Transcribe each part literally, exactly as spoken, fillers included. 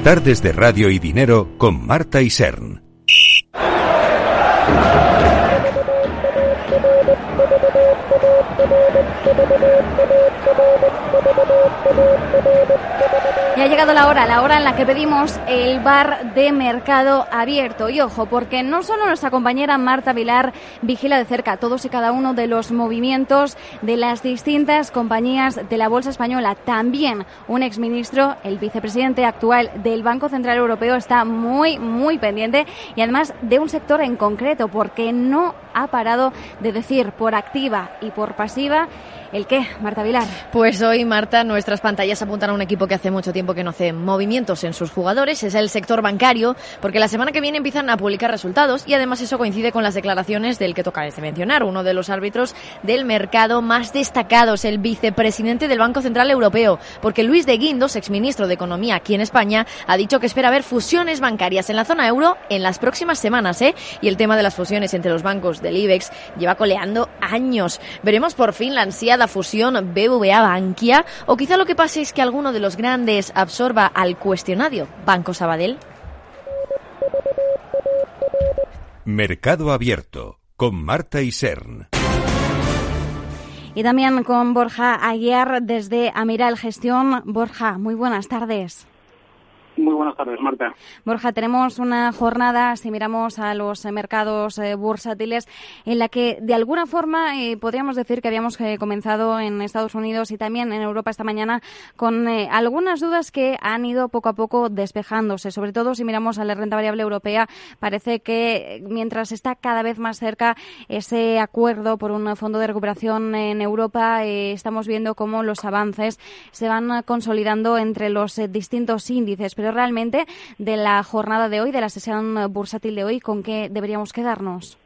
Tardes de Radio y Dinero con Marta Isern. Y ha llegado la hora, la hora en la que pedimos el bar de Mercado Abierto. Y ojo, porque no solo nuestra compañera Marta Vilar vigila de cerca todos y cada uno de los movimientos de las distintas compañías de la Bolsa Española. También un exministro, el vicepresidente actual del Banco Central Europeo, está muy, muy pendiente. Y además de un sector en concreto, porque no ha parado de decir por activa y por pasiva ¿el qué, Marta Vilar? Pues hoy, Marta, nuestras pantallas apuntan a un equipo que hace mucho tiempo que no hace movimientos en sus jugadores, es el sector bancario, porque la semana que viene empiezan a publicar resultados y además eso coincide con las declaraciones del que toca de mencionar, uno de los árbitros del mercado más destacados, el vicepresidente del Banco Central Europeo, porque Luis de Guindos, exministro de Economía aquí en España, ha dicho que espera ver fusiones bancarias en la zona euro en las próximas semanas, ¿eh? Y el tema de las fusiones entre los bancos del IBEX lleva coleando años. Veremos por fin la ansiada fusión B B V A-Bankia, o quizá lo que pase es que alguno de los grandes absorba al cuestionario Banco Sabadell. Mercado Abierto con Marta Isern. Y también con Borja Aguiar desde Amiral Gestión. Borja, muy buenas tardes. Muy buenas tardes, Marta. Borja, tenemos una jornada, si miramos a los mercados eh, bursátiles, en la que de alguna forma eh, podríamos decir que habíamos eh, comenzado en Estados Unidos y también en Europa esta mañana con eh, algunas dudas que han ido poco a poco despejándose. Sobre todo si miramos a la renta variable europea, parece que mientras está cada vez más cerca ese acuerdo por un fondo de recuperación en Europa, eh, estamos viendo cómo los avances se van consolidando entre los eh, distintos índices. Pero realmente, de la jornada de hoy, de la sesión bursátil de hoy, ¿con qué deberíamos quedarnos?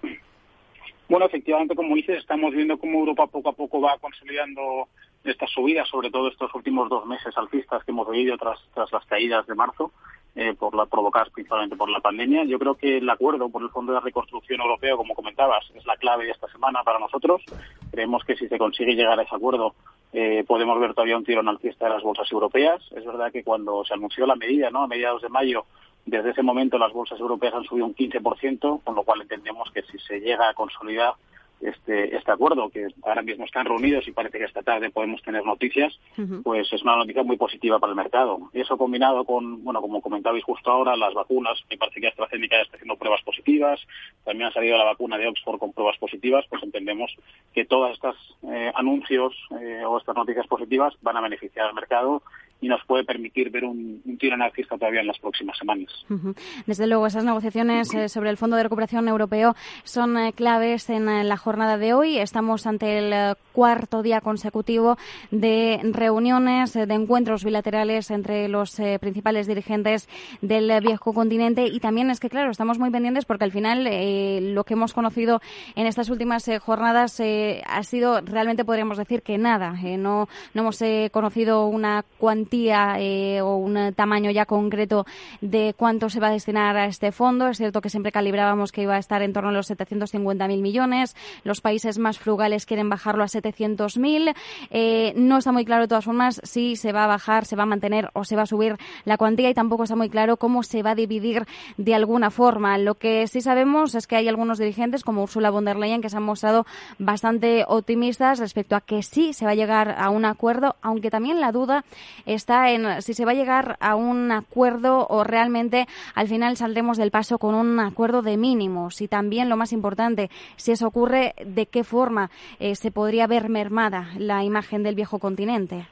Bueno, efectivamente, como dices, estamos viendo cómo Europa poco a poco va consolidando estas subidas, sobre todo estos últimos dos meses alcistas que hemos vivido tras, tras las caídas de marzo, eh, por la, provocadas principalmente por la pandemia. Yo creo que el acuerdo por el Fondo de Reconstrucción Europeo, como comentabas, es la clave de esta semana para nosotros. Creemos que si se consigue llegar a ese acuerdo, Eh, podemos ver todavía un tirón alcista de las bolsas europeas. Es verdad que cuando se anunció la medida, ¿no?, a mediados de mayo, desde ese momento las bolsas europeas han subido un quince por ciento, con lo cual entendemos que si se llega a consolidar este este acuerdo, que ahora mismo están reunidos y parece que esta tarde podemos tener noticias, uh-huh. pues es una noticia muy positiva para el mercado. Y eso combinado con, bueno, como comentabais justo ahora, las vacunas, me parece que AstraZeneca ya está haciendo pruebas positivas, también ha salido la vacuna de Oxford con pruebas positivas, pues entendemos que todos estos eh, anuncios eh, o estas noticias positivas van a beneficiar al mercado y nos puede permitir ver un, un tirón alcista todavía en las próximas semanas. Uh-huh. Desde luego, esas negociaciones eh, sobre el Fondo de Recuperación Europeo son eh, claves en eh, la jornada de hoy. Estamos ante el eh, cuarto día consecutivo de reuniones, eh, de encuentros bilaterales entre los eh, principales dirigentes del eh, viejo continente, y también es que, claro, estamos muy pendientes porque al final eh, lo que hemos conocido en estas últimas eh, jornadas eh, ha sido, realmente podríamos decir que nada. Eh, no, no hemos eh, conocido una cuantía Eh, o un tamaño ya concreto de cuánto se va a destinar a este fondo. Es cierto que siempre calibrábamos que iba a estar en torno a los setecientos cincuenta mil millones. Los países más frugales quieren bajarlo a setecientos mil. Eh, no está muy claro de todas formas si se va a bajar, se va a mantener o se va a subir la cuantía, y tampoco está muy claro cómo se va a dividir de alguna forma. Lo que sí sabemos es que hay algunos dirigentes como Ursula von der Leyen que se han mostrado bastante optimistas respecto a que sí se va a llegar a un acuerdo, aunque también la duda es está en si se va a llegar a un acuerdo o realmente al final saldremos del paso con un acuerdo de mínimos, y también lo más importante, si eso ocurre, de qué forma eh, se podría ver mermada la imagen del viejo continente.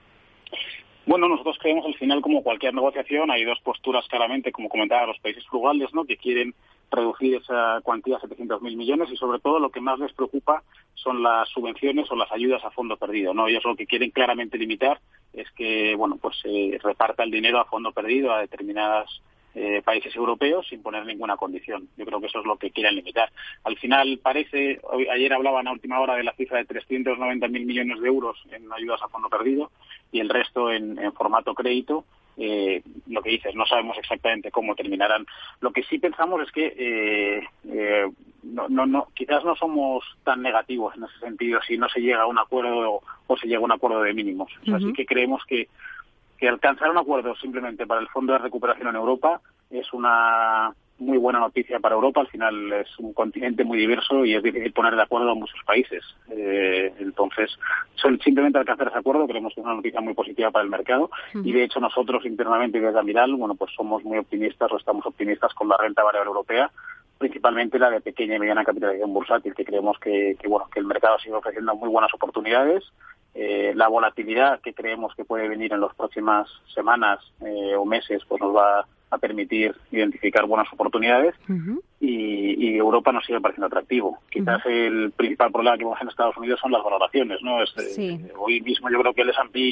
Bueno, nosotros creemos al final, como cualquier negociación, hay dos posturas claramente, como comentaba, los países frugales, ¿no?, que quieren reducir esa cuantía a setecientos mil millones, y sobre todo lo que más les preocupa son las subvenciones o las ayudas a fondo perdido, ¿no? Ellos lo que quieren claramente limitar es que, bueno, pues se eh, reparta el dinero a fondo perdido a determinadas eh, países europeos sin poner ninguna condición. Yo creo que eso es lo que quieren limitar. Al final parece, hoy, ayer hablaban a última hora de la cifra de trescientos noventa mil millones de euros en ayudas a fondo perdido y el resto en, en formato crédito. Eh, lo que dices, no sabemos exactamente cómo terminarán. Lo que sí pensamos es que eh, eh, no, no, no, quizás no somos tan negativos en ese sentido si no se llega a un acuerdo o, o se llega a un acuerdo de mínimos. O sea, uh-huh. sí que creemos que, que alcanzar un acuerdo simplemente para el Fondo de Recuperación en Europa es una muy buena noticia para Europa. Al final es un continente muy diverso y es difícil poner de acuerdo a muchos países. Eh, entonces, son, simplemente alcanzar ese acuerdo creemos que es una noticia muy positiva para el mercado. Uh-huh. Y de hecho nosotros internamente desde Amiral, bueno, pues somos muy optimistas o estamos optimistas con la renta variable europea, principalmente la de pequeña y mediana capitalización bursátil, que creemos que, que bueno que el mercado sigue ofreciendo muy buenas oportunidades. Eh, la volatilidad que creemos que puede venir en las próximas semanas eh, o meses pues nos va a permitir identificar buenas oportunidades. Uh-huh. y, y Europa nos sigue pareciendo atractivo. Quizás uh-huh. el principal problema que vemos en Estados Unidos son las valoraciones, ¿no? Es, sí. eh, hoy mismo yo creo que el ese and pe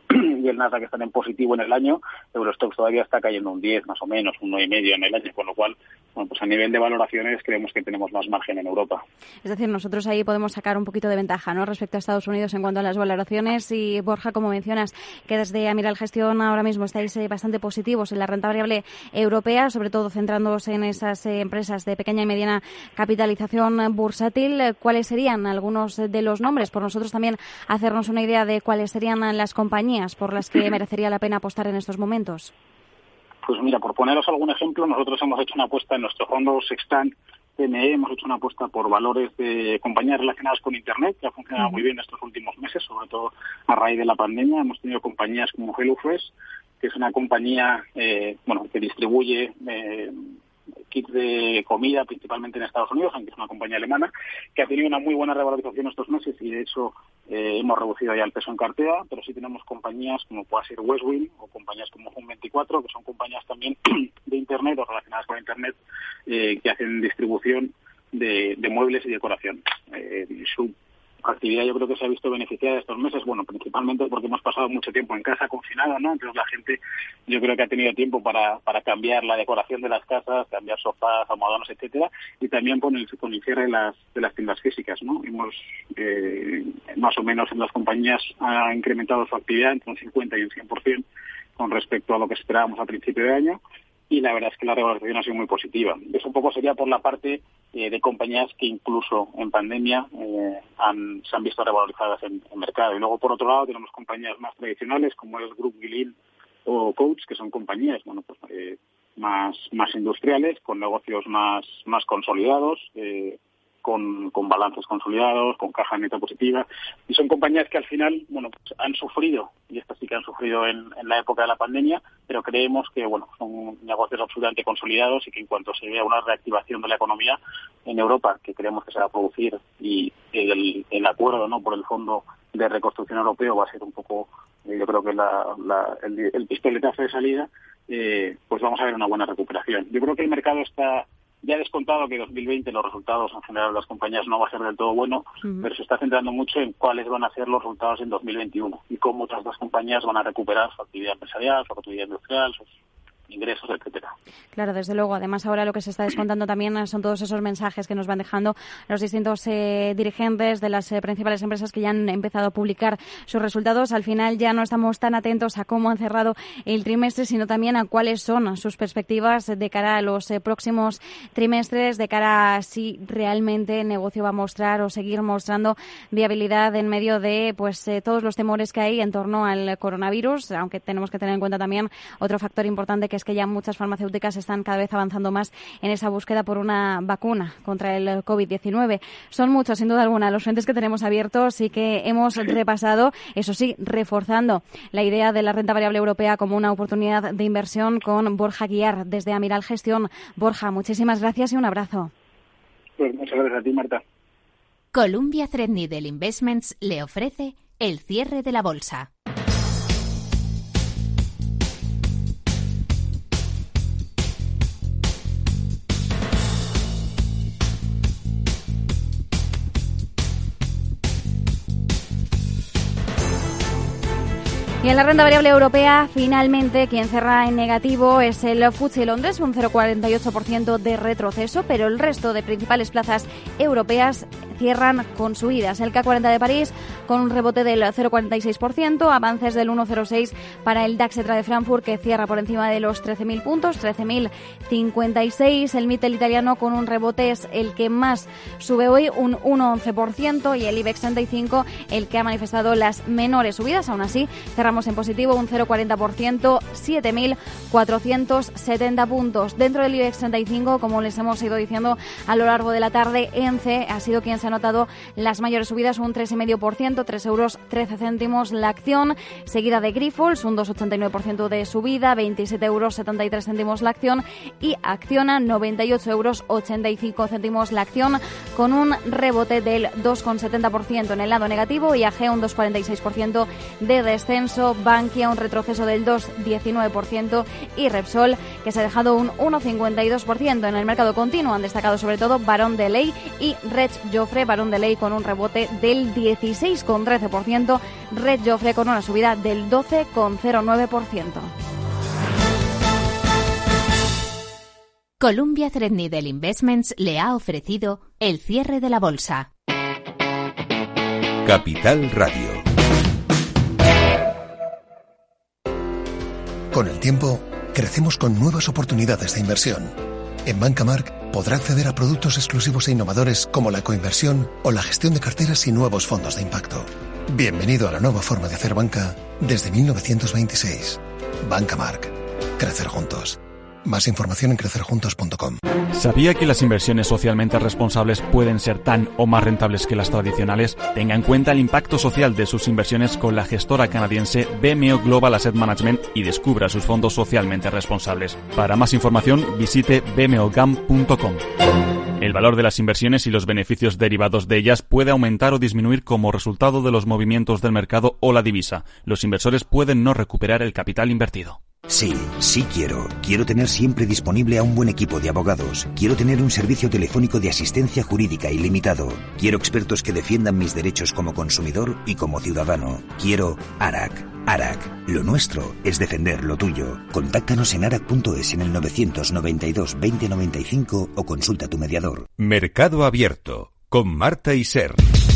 y el Nasdaq están en positivo en el año, Eurostoxx todavía está cayendo un diez más o menos, un nueve y medio en el año, con lo cual, bueno, pues a nivel de valoraciones creemos que tenemos más margen en Europa. Es decir, nosotros ahí podemos sacar un poquito de ventaja, ¿no?, respecto a Estados Unidos en cuanto a las valoraciones. Y Borja, como mencionas, que desde Amiral Gestión ahora mismo estáis eh, bastante positivos en la renta variable europea, sobre todo centrándoos en esas eh, empresas de pequeña y mediana capitalización bursátil. ¿Cuáles serían algunos de los nombres? Por nosotros también hacernos una idea de cuáles serían las compañías por las que merecería la pena apostar en estos momentos. Pues mira, por poneros algún ejemplo, nosotros hemos hecho una apuesta en nuestro fondo Sextant C M E, hemos hecho una apuesta por valores de compañías relacionadas con Internet, que ha funcionado uh-huh. muy bien estos últimos meses, sobre todo a raíz de la pandemia. Hemos tenido compañías como HelloFresh, que es una compañía eh, bueno que distribuye eh, kits de comida principalmente en Estados Unidos, aunque es una compañía alemana, que ha tenido una muy buena revalorización estos meses y de hecho eh, hemos reducido ya el peso en cartera, pero sí tenemos compañías como pueda ser Westwing o compañías como Home veinticuatro, que son compañías también de Internet o relacionadas con Internet, eh, que hacen distribución de, de muebles y decoración. Eh, su actividad yo creo que se ha visto beneficiada estos meses, bueno, principalmente porque hemos pasado mucho tiempo en casa confinado, ¿no? Entonces la gente yo creo que ha tenido tiempo para para cambiar la decoración de las casas, cambiar sofás, almohadones, etcétera, y también con el, con el cierre de las, de las tiendas físicas, ¿no? Hemos, eh, más o menos en las compañías ha incrementado su actividad entre un cincuenta y un cien por ciento con respecto a lo que esperábamos a principio de año. Y la verdad es que la revalorización ha sido muy positiva. Eso un poco sería por la parte eh, de compañías que incluso en pandemia eh, han, se han visto revalorizadas en el mercado. Y luego, por otro lado, tenemos compañías más tradicionales como es Group Guilin o Coach, que son compañías bueno pues eh, más más industriales, con negocios más más consolidados, eh, con, con balances consolidados, con caja neta positiva, y son compañías que al final, bueno, pues han sufrido, y estas sí que han sufrido en, en la época de la pandemia, pero creemos que, bueno, son negocios absolutamente consolidados y que en cuanto se vea una reactivación de la economía en Europa, que creemos que se va a producir, y el, el acuerdo, ¿no?, por el Fondo de Reconstrucción Europeo va a ser un poco, yo creo que la, la, el, el pistoletazo de salida, eh, pues vamos a ver una buena recuperación. Yo creo que el mercado está ya descontado que dos mil veinte los resultados en general de las compañías no va a ser del todo bueno, uh-huh. pero se está centrando mucho en cuáles van a ser los resultados en dos mil veintiuno y cómo otras dos compañías van a recuperar su actividad empresarial, su actividad industrial, sus ingresos, etcétera. Claro, desde luego. Además, ahora lo que se está descontando también son todos esos mensajes que nos van dejando los distintos eh, dirigentes de las eh, principales empresas que ya han empezado a publicar sus resultados. Al final ya no estamos tan atentos a cómo han cerrado el trimestre, sino también a cuáles son sus perspectivas de cara a los eh, próximos trimestres, de cara a si realmente el negocio va a mostrar o seguir mostrando viabilidad en medio de pues eh, todos los temores que hay en torno al coronavirus, aunque tenemos que tener en cuenta también otro factor importante, que es que ya muchas farmacéuticas están cada vez avanzando más en esa búsqueda por una vacuna contra el covid diecinueve. Son muchos, sin duda alguna, los frentes que tenemos abiertos y que hemos repasado, eso sí, reforzando la idea de la renta variable europea como una oportunidad de inversión con Borja Guiar, desde Amiral Gestión. Borja, muchísimas gracias y un abrazo. Pues muchas gracias a ti, Marta. Columbia Threadneedle Investments le ofrece el cierre de la bolsa. Y en la renta variable europea, finalmente, quien cerra en negativo es el F T S E Londres, un cero coma cuarenta y ocho por ciento de retroceso, pero el resto de principales plazas europeas cierran con subidas. El C A cuarenta de París con un rebote del cero coma cuarenta y seis por ciento, avances del uno coma cero seis por ciento para el DAX de Frankfurt, que cierra por encima de los trece mil puntos, trece mil cincuenta y seis. El Mittel italiano con un rebote es el que más sube hoy, un uno coma once por ciento, y el IBEX treinta y cinco el que ha manifestado las menores subidas. Aún así, cerramos en positivo un cero coma cuarenta por ciento, siete mil cuatrocientos setenta puntos. Dentro del IBEX treinta y cinco, como les hemos ido diciendo a lo largo de la tarde, ENCE ha sido quien se ha notado las mayores subidas, un tres coma cinco por ciento, tres euros trece céntimos la acción, seguida de Grifols, un dos coma ochenta y nueve por ciento de subida, veintisiete euros setenta y tres céntimos la acción, y Acciona, noventa y ocho euros ochenta y cinco céntimos la acción, con un rebote del dos coma setenta por ciento en el lado negativo, y I A G un dos coma cuarenta y seis por ciento de descenso, Bankia un retroceso del dos coma diecinueve por ciento, y Repsol, que se ha dejado un uno coma cincuenta y dos por ciento. En el mercado continuo han destacado sobre todo Barón de Ley y Red Joffre. Barón de Ley con un rebote del dieciséis coma trece por ciento, Red Joffre con una subida del doce coma cero nueve por ciento. Columbia Threadneedle Investments le ha ofrecido el cierre de la bolsa. Capital Radio. Con el tiempo, crecemos con nuevas oportunidades de inversión. En Banca Marc podrá acceder a productos exclusivos e innovadores como la coinversión o la gestión de carteras y nuevos fondos de impacto. Bienvenido a la nueva forma de hacer banca desde mil novecientos veintiséis. Banca Marc. Crecer juntos. Más información en crecer juntos punto com. ¿Sabía que las inversiones socialmente responsables pueden ser tan o más rentables que las tradicionales? Tenga en cuenta el impacto social de sus inversiones con la gestora canadiense B M O Global Asset Management y descubra sus fondos socialmente responsables. Para más información, visite b m o gam punto com. El valor de las inversiones y los beneficios derivados de ellas puede aumentar o disminuir como resultado de los movimientos del mercado o la divisa. Los inversores pueden no recuperar el capital invertido. Sí, sí quiero. Quiero tener siempre disponible a un buen equipo de abogados. Quiero tener un servicio telefónico de asistencia jurídica ilimitado. Quiero expertos que defiendan mis derechos como consumidor y como ciudadano. Quiero ARAC. ARAC. Lo nuestro es defender lo tuyo. Contáctanos en arac punto es en el novecientos noventa y dos veinte noventa y cinco o consulta a tu mediador. Mercado Abierto con Marta Isern.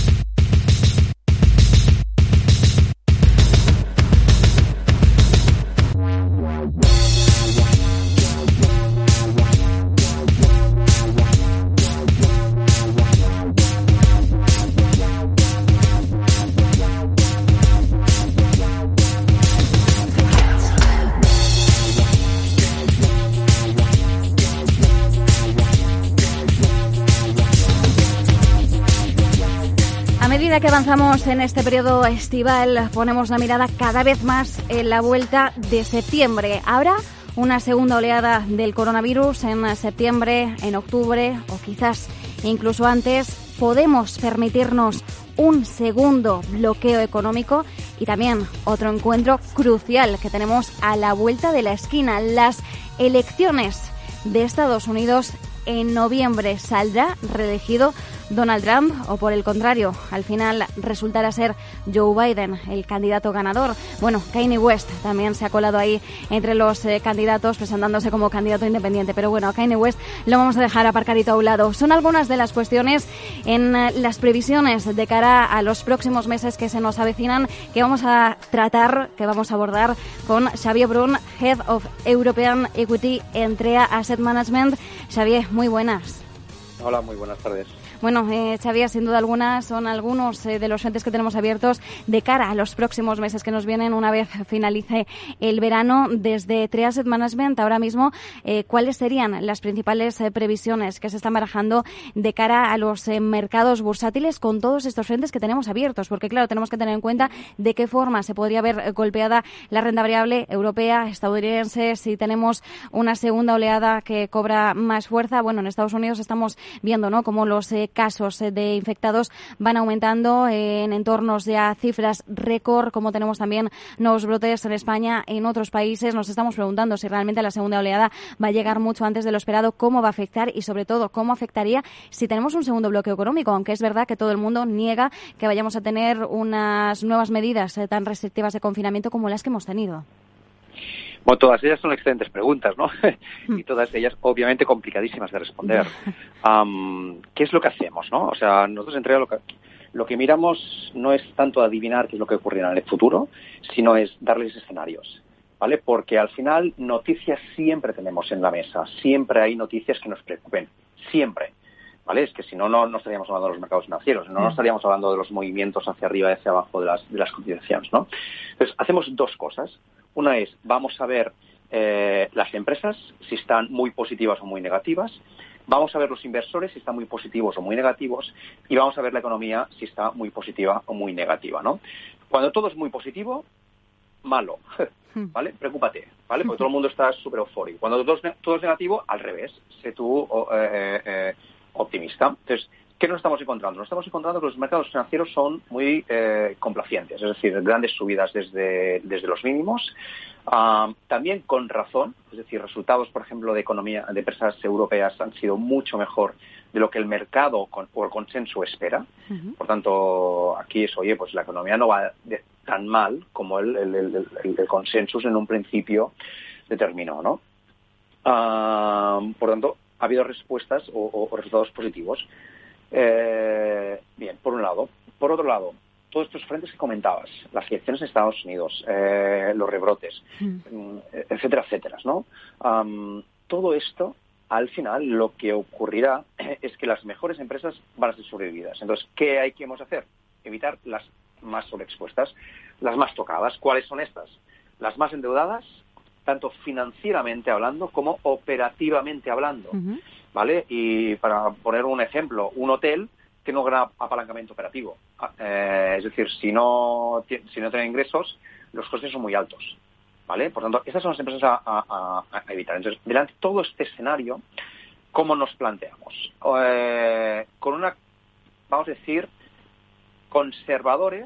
A medida que avanzamos en este periodo estival, ponemos la mirada cada vez más en la vuelta de septiembre. Habrá una segunda oleada del coronavirus en septiembre, en octubre o quizás incluso antes. Podemos permitirnos un segundo bloqueo económico y también otro encuentro crucial que tenemos a la vuelta de la esquina, las elecciones de Estados Unidos en noviembre. ¿Saldrá reelegido Donald Trump o, por el contrario, al final resultará ser Joe Biden el candidato ganador? Bueno, Kanye West también se ha colado ahí entre los eh, candidatos, presentándose como candidato independiente. Pero bueno, a Kanye West lo vamos a dejar aparcadito a un lado. Son algunas de las cuestiones en eh, las previsiones de cara a los próximos meses que se nos avecinan, que vamos a tratar, que vamos a abordar con Xavier Brun, Head of European Equity en Trea Asset Management. Xavier, muy buenas. Hola, muy buenas tardes. Bueno, eh, Xavier, sin duda alguna son algunos eh, de los frentes que tenemos abiertos de cara a los próximos meses que nos vienen una vez finalice el verano. Desde Trea Asset Management, ahora mismo, eh, ¿cuáles serían las principales eh, previsiones que se están barajando de cara a los eh, mercados bursátiles con todos estos frentes que tenemos abiertos? Porque, claro, tenemos que tener en cuenta de qué forma se podría ver golpeada la renta variable europea, estadounidense, si tenemos una segunda oleada que cobra más fuerza. Bueno, en Estados Unidos estamos viendo, ¿no?, cómo los eh, casos de infectados van aumentando en entornos de a cifras récord, como tenemos también nuevos brotes en España, en otros países. Nos estamos preguntando si realmente la segunda oleada va a llegar mucho antes de lo esperado, cómo va a afectar y, sobre todo, cómo afectaría si tenemos un segundo bloqueo económico, aunque es verdad que todo el mundo niega que vayamos a tener unas nuevas medidas tan restrictivas de confinamiento como las que hemos tenido. Bueno, todas ellas son excelentes preguntas, ¿no? Y todas ellas, obviamente, complicadísimas de responder. Um, ¿Qué es lo que hacemos, no? O sea, nosotros en realidad lo que, lo que miramos no es tanto adivinar qué es lo que ocurrirá en el futuro, sino es darles escenarios, ¿vale? Porque al final noticias siempre tenemos en la mesa, siempre hay noticias que nos preocupen, siempre. ¿Vale? Es que si no, no, no estaríamos hablando de los mercados financieros, no, no estaríamos hablando de los movimientos hacia arriba y hacia abajo de las, de las cotizaciones, ¿no? Entonces, hacemos dos cosas. Una es, vamos a ver eh, las empresas, si están muy positivas o muy negativas, vamos a ver los inversores, si están muy positivos o muy negativos, y vamos a ver la economía, si está muy positiva o muy negativa, ¿no? Cuando todo es muy positivo, malo, ¿vale? Preocúpate, ¿vale? Porque todo el mundo está súper eufórico. Cuando todo es, todo es negativo, al revés, sé tú... Eh, eh, optimista. Entonces, ¿qué nos estamos encontrando? Nos estamos encontrando que los mercados financieros son muy eh, complacientes, es decir, grandes subidas desde, desde los mínimos, uh, también con razón, es decir, resultados, por ejemplo, de economía de empresas europeas han sido mucho mejor de lo que el mercado con, o el consenso espera. Uh-huh. Por tanto, aquí es, oye, pues la economía no va de, tan mal como el, el, el, el, el consenso en un principio determinó, ¿no? Uh, por tanto, ha habido respuestas o, o, o resultados positivos. Eh, bien, por un lado. Por otro lado, todos estos frentes que comentabas, las elecciones en Estados Unidos, eh, los rebrotes, mm. etcétera, etcétera, ¿no? Um, todo esto, al final, lo que ocurrirá es que las mejores empresas van a ser sobrevividas. Entonces, ¿qué hay que hacer? Evitar las más sobreexpuestas, las más tocadas. ¿Cuáles son estas? Las más endeudadas, tanto financieramente hablando como operativamente hablando, uh-huh. ¿vale? Y para poner un ejemplo, un hotel tiene un gran apalancamiento operativo. Eh, es decir, si no, si no tiene ingresos, los costes son muy altos, ¿vale? Por tanto, estas son las empresas a, a, a evitar. Entonces, delante de todo este escenario, ¿cómo nos planteamos? Eh, con una, vamos a decir, conservadores,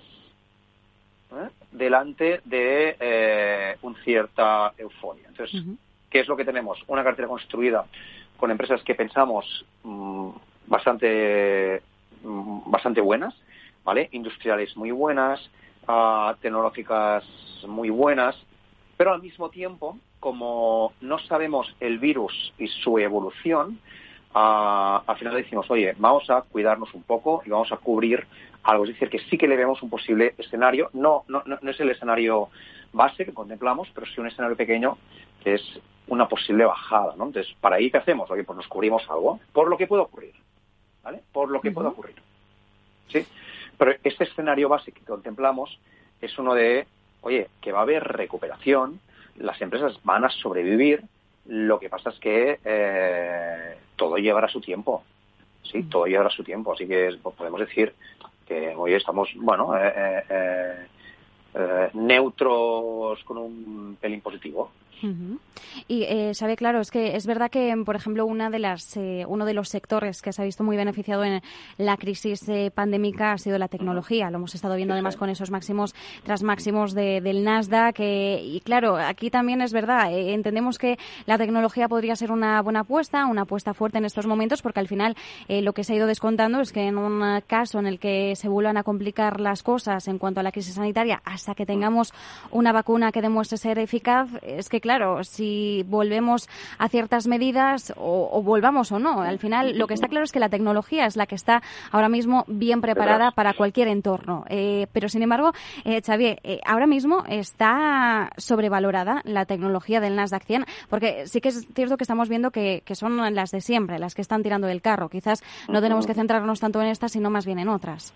¿eh? delante de eh, una cierta euforia. Entonces, uh-huh. ¿qué es lo que tenemos? Una cartera construida con empresas que pensamos mmm, bastante mmm, bastante buenas, ¿vale? Industriales muy buenas, uh, tecnológicas muy buenas, pero al mismo tiempo, como no sabemos el virus y su evolución, uh, al final decimos, oye, vamos a cuidarnos un poco y vamos a cubrir algo, es decir, que sí que le vemos un posible escenario, no, no, no es el escenario base que contemplamos, pero sí un escenario pequeño que es una posible bajada, ¿no? Entonces, ¿para ahí qué hacemos? Oye, pues nos cubrimos algo por lo que pueda ocurrir, ¿vale? Por lo que uh-huh. pueda ocurrir, ¿sí? Pero este escenario base que contemplamos es uno de, oye, que va a haber recuperación, las empresas van a sobrevivir, lo que pasa es que eh, todo llevará su tiempo, ¿sí? Uh-huh. Todo llevará su tiempo, así que pues, podemos decir que hoy estamos, bueno, eh, eh, eh, neutros con un pelín positivo. Uh-huh. Y eh, sabe, claro, es que es verdad que, por ejemplo, una de las, eh, uno de los sectores que se ha visto muy beneficiado en la crisis eh, pandémica ha sido la tecnología. Lo hemos estado viendo sí, además sí. con esos máximos tras máximos de, del Nasdaq. Eh, y claro, aquí también es verdad, eh, entendemos que la tecnología podría ser una buena apuesta, una apuesta fuerte en estos momentos, porque al final eh, lo que se ha ido descontando es que en un caso en el que se vuelvan a complicar las cosas en cuanto a la crisis sanitaria, hasta que tengamos una vacuna que demuestre ser eficaz, es que claro, si volvemos a ciertas medidas o, o volvamos o no, al final lo que está claro es que la tecnología es la que está ahora mismo bien preparada para cualquier entorno. Eh, pero sin embargo, eh, Xavier, eh, ahora mismo está sobrevalorada la tecnología del Nasdaq cien, porque sí que es cierto que estamos viendo que, que son las de siempre, las que están tirando del carro. Quizás no tenemos que centrarnos tanto en estas, sino más bien en otras.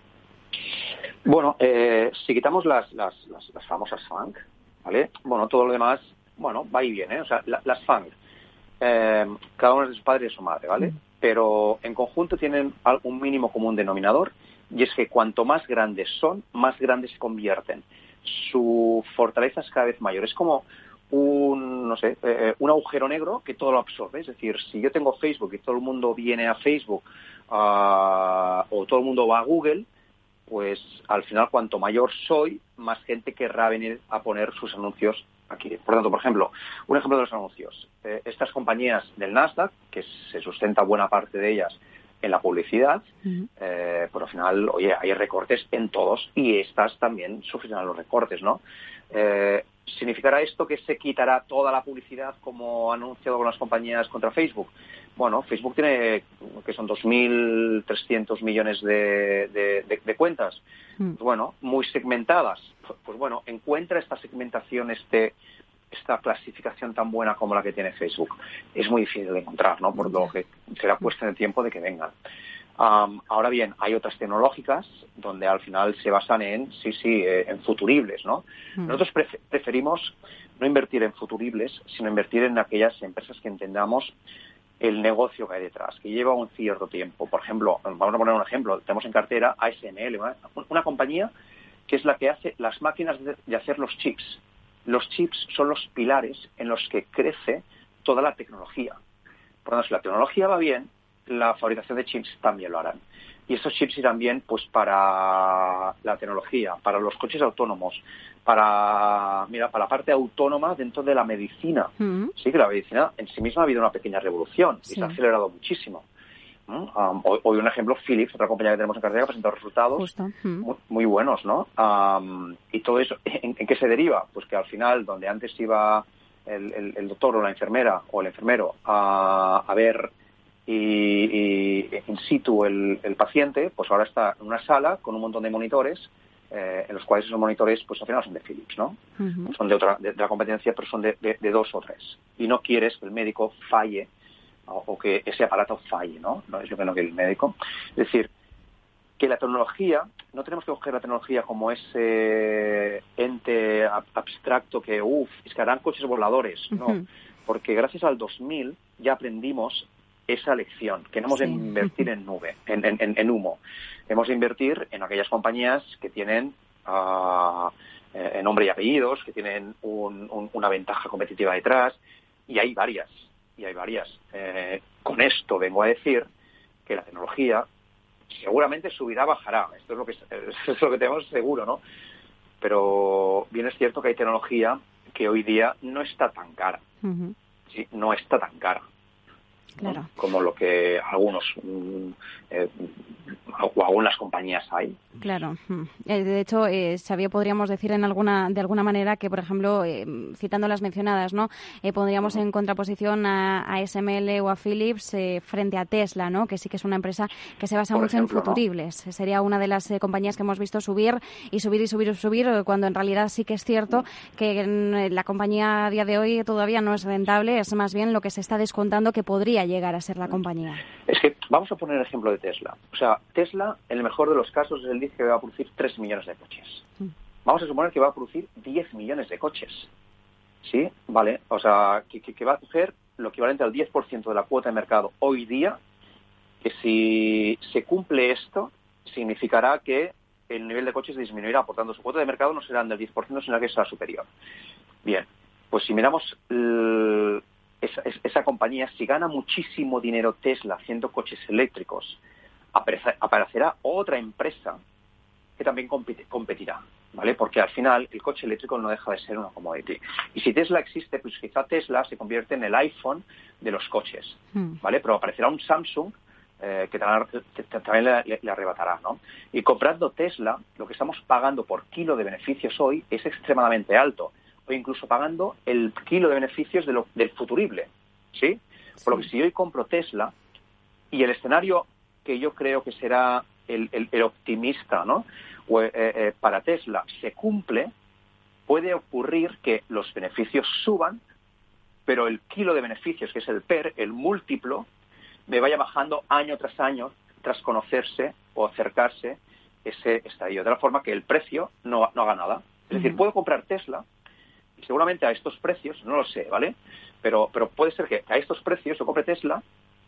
Bueno, eh, si quitamos las, las, las, las famosas FANG, ¿vale? Bueno, todo lo demás, bueno, va y viene, ¿eh? O sea, la, las FANG, eh, cada uno es de su padre y de su madre, ¿vale? Pero en conjunto tienen un mínimo común denominador, y es que cuanto más grandes son, más grandes se convierten. Su fortaleza es cada vez mayor. Es como un, no sé, eh, un agujero negro que todo lo absorbe. Es decir, si yo tengo Facebook y todo el mundo viene a Facebook uh, o todo el mundo va a Google, pues al final cuanto mayor soy, más gente querrá venir a poner sus anuncios aquí. Por tanto, por ejemplo, un ejemplo de los anuncios. Eh, estas compañías del Nasdaq, que se sustenta buena parte de ellas en la publicidad, uh-huh. eh, pero al final, oye, hay recortes en todos y estas también sufrirán los recortes, ¿no? Eh, ¿Significará esto que se quitará toda la publicidad como han anunciado algunas compañías contra Facebook? Bueno, Facebook tiene, que son dos mil trescientos millones de, de, de, de cuentas, mm. pues bueno, muy segmentadas. Pues, pues bueno, encuentra esta segmentación, este esta clasificación tan buena como la que tiene Facebook. Es muy difícil de encontrar, ¿no? Por lo que será cuestión de tiempo de que vengan. Um, ahora bien, hay otras tecnológicas donde al final se basan en, sí, sí, eh, en futuribles, ¿no? Mm. Nosotros pref- preferimos no invertir en futuribles, sino invertir en aquellas empresas que entendamos el negocio que hay detrás, que lleva un cierto tiempo. Por ejemplo, vamos a poner un ejemplo, tenemos en cartera A S M L, una, una compañía que es la que hace las máquinas de, de hacer los chips. Los chips son los pilares en los que crece toda la tecnología. Por lo tanto, si la tecnología va bien, la fabricación de chips también lo harán. Y estos chips irán bien pues para la tecnología, para los coches autónomos, para mira para la parte autónoma dentro de la medicina. Mm-hmm. Sí, que la medicina en sí misma ha habido una pequeña revolución sí. y se ha acelerado muchísimo. ¿Mm? Um, hoy, hoy un ejemplo, Philips, otra compañía que tenemos en cartera, ha presentado resultados mm. muy, muy buenos, ¿no? Um, y todo eso, ¿en, ¿en qué se deriva? Pues que al final, donde antes iba el, el, el doctor o la enfermera o el enfermero a, a ver y, y in situ el, el paciente, pues ahora está en una sala con un montón de monitores, eh, en los cuales esos monitores, pues al final son de Philips, ¿no? Uh-huh. Son de otra de, de la competencia, pero son de, de, de dos o tres. Y no quieres que el médico falle o, o que ese aparato falle, ¿no? No es lo que no quiere el médico. Es decir, que la tecnología, no tenemos que coger la tecnología como ese ente abstracto que, uff, es que harán coches voladores, no. Uh-huh. Porque gracias al dos mil ya aprendimos esa lección, que no hemos de sí. invertir en nube, en, en, en humo. Hemos de invertir en aquellas compañías que tienen uh, eh, nombre y apellidos, que tienen un, un, una ventaja competitiva detrás, y hay varias, y hay varias. Eh, con esto vengo a decir que la tecnología seguramente subirá, bajará. Esto es lo que, esto es lo que tenemos seguro, ¿no? Pero bien es cierto que hay tecnología que hoy día no está tan cara. Uh-huh. Sí, no está tan cara. Claro. ¿No? Como lo que algunos eh, o algunas compañías hay. Claro. De hecho, eh, Xavier, podríamos decir en alguna de alguna manera que, por ejemplo, eh, citando las mencionadas, ¿no? Eh, pondríamos uh-huh. en contraposición a, a A S M L o a Philips eh, frente a Tesla, ¿no? Que sí que es una empresa que se basa por mucho ejemplo, en futuribles. ¿no? Sería una de las eh, compañías que hemos visto subir y subir y subir y subir, cuando en realidad sí que es cierto que en, la compañía a día de hoy todavía no es rentable, es más bien lo que se está descontando que podría llegar a ser la compañía. Es que vamos a poner el ejemplo de Tesla. O sea, Tesla, en el mejor de los casos, él dice que va a producir tres millones de coches. Mm. Vamos a suponer que va a producir diez millones de coches. ¿Sí? Vale. O sea, que, que, que va a coger lo equivalente al diez por ciento de la cuota de mercado hoy día, que si se cumple esto, significará que el nivel de coches disminuirá. Por tanto, su cuota de mercado no será del diez por ciento, sino que será superior. Bien. Pues si miramos el... Esa, esa compañía, si gana muchísimo dinero Tesla haciendo coches eléctricos, aparecerá otra empresa que también compite, competirá, ¿vale? Porque al final el coche eléctrico no deja de ser una commodity. Y si Tesla existe, pues quizá Tesla se convierte en el iPhone de los coches, ¿vale? Pero aparecerá un Samsung eh, que, también, que también le, le arrebatará, ¿no? Y comprando Tesla, lo que estamos pagando por kilo de beneficios hoy es extremadamente alto. O incluso pagando el kilo de beneficios de lo, del futurible, ¿sí? sí. Por lo que si yo hoy compro Tesla y el escenario que yo creo que será el, el, el optimista, ¿no? O, eh, eh, para Tesla se cumple, puede ocurrir que los beneficios suban, pero el kilo de beneficios, que es el P E R, el múltiplo, me vaya bajando año tras año tras conocerse o acercarse ese estadio. De la forma que el precio no, no haga nada. Es decir, uh-huh. puedo comprar Tesla y seguramente a estos precios, no lo sé, ¿vale? Pero, pero puede ser que a estos precios yo compre Tesla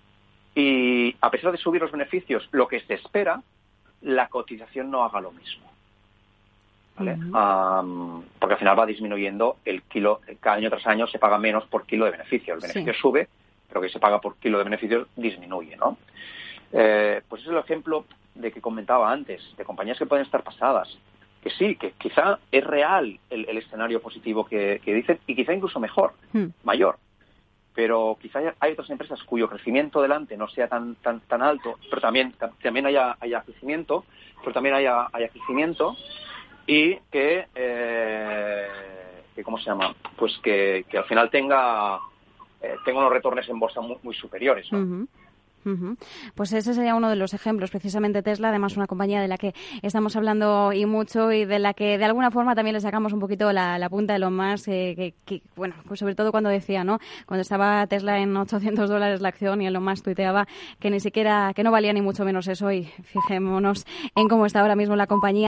y a pesar de subir los beneficios, lo que se espera, la cotización no haga lo mismo, ¿vale? Uh-huh. Um, porque al final va disminuyendo el kilo, cada año tras año se paga menos por kilo de beneficio. El beneficio sí. sube, pero que se paga por kilo de beneficios disminuye, ¿no? Eh, pues ese es el ejemplo de que comentaba antes, de compañías que pueden estar pasadas. Que sí, que quizá es real el, el escenario positivo que, que dicen, y quizá incluso mejor, hmm. mayor. Pero quizá hay otras empresas cuyo crecimiento delante no sea tan tan tan alto, pero también también haya, haya crecimiento, pero también haya, haya crecimiento, y que eh, que ¿cómo se llama? Pues que, que al final tenga, eh, tenga unos retornos en bolsa muy, muy superiores, ¿no? Uh-huh. Uh-huh. Pues ese sería uno de los ejemplos, precisamente Tesla, además una compañía de la que estamos hablando y mucho y de la que de alguna forma también le sacamos un poquito la, la punta de lo más, eh, que, que, bueno, pues sobre todo cuando decía, ¿no? Cuando estaba Tesla en ochocientos dólares la acción y en lo más tuiteaba que ni siquiera, que no valía ni mucho menos eso y fijémonos en cómo está ahora mismo la compañía.